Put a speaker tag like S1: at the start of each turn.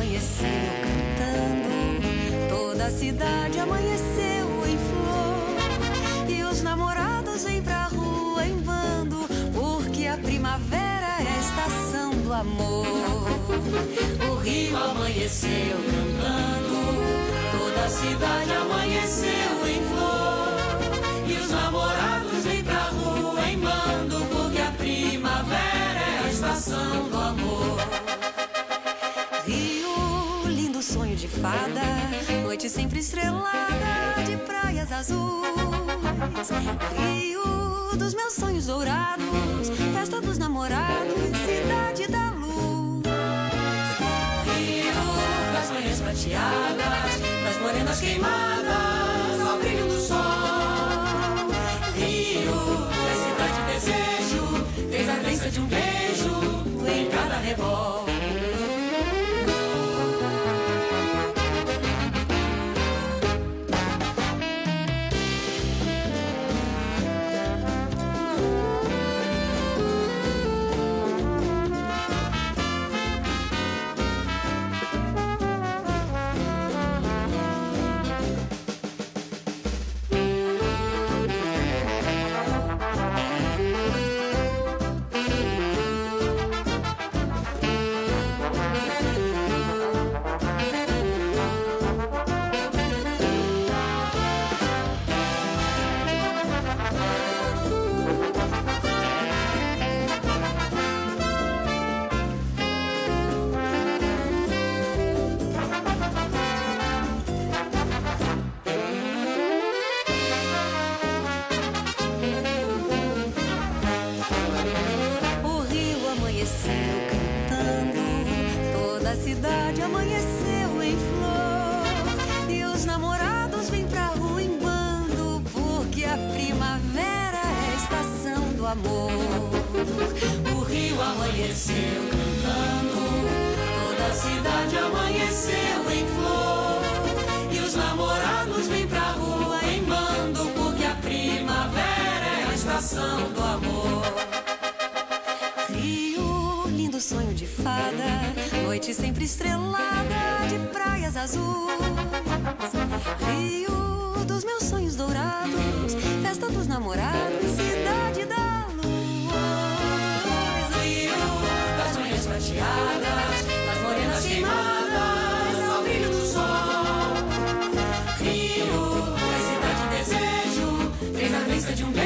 S1: amanheceu cantando, toda a cidade amanheceu em flor, e os namorados vêm pra rua em bando, porque a primavera é a estação do amor. O rio amanheceu cantando, toda a cidade amanheceu em flor, e os namorados vêm pra rua em bando, porque a primavera é a estação do amor. Rio, lindo sonho de fada, noite sempre estrelada de praias azuis. Rio dos meus sonhos dourados, festa dos namorados, cidade da luz. Rio das manhãs prateadas, das morenas queimadas ao brilho do sol. Rio da cidade desejo, fez a crença de um beijo em cada rebol. Toda a cidade amanheceu em flor, e os namorados vêm pra rua em bando, porque a primavera é a estação do amor. O rio amanheceu cantando, toda a cidade amanheceu em flor, e os namorados vêm pra rua em bando, porque a primavera é a estação do amor. Rio, lindo sonho de fada, noite sempre estrelada de praias azuis. Rio dos meus sonhos dourados, festa dos namorados, cidade da luz. Rio das manhãs prateadas, das morenas queimadas ao brilho do sol. Rio da cidade desejo, fez a crença de um